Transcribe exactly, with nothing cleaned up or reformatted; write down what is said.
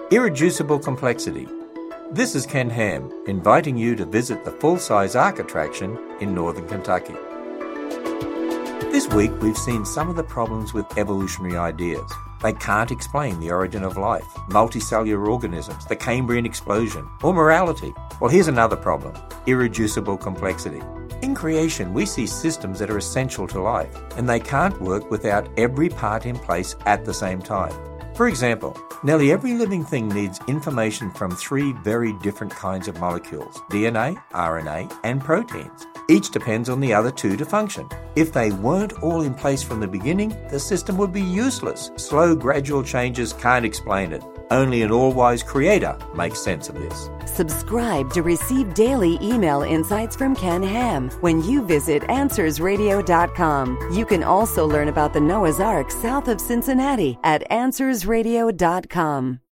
Irreducible complexity. This is Ken Ham, inviting you to visit the full-size Ark attraction in northern Kentucky. This week, we've seen some of the problems with evolutionary ideas. They can't explain the origin of life, multicellular organisms, the Cambrian explosion, or morality. Well, here's another problem: irreducible complexity. In creation, we see systems that are essential to life, and they can't work without every part in place at the same time. For example, nearly every living thing needs information from three very different kinds of molecules: D N A, R N A, and proteins. Each depends on the other two to function. If they weren't all in place from the beginning, the system would be useless. Slow, gradual changes can't explain it. Only an all-wise creator makes sense of this. Subscribe to receive daily email insights from Ken Ham when you visit answers radio dot com. You can also learn about the Noah's Ark south of Cincinnati at answers radio dot com.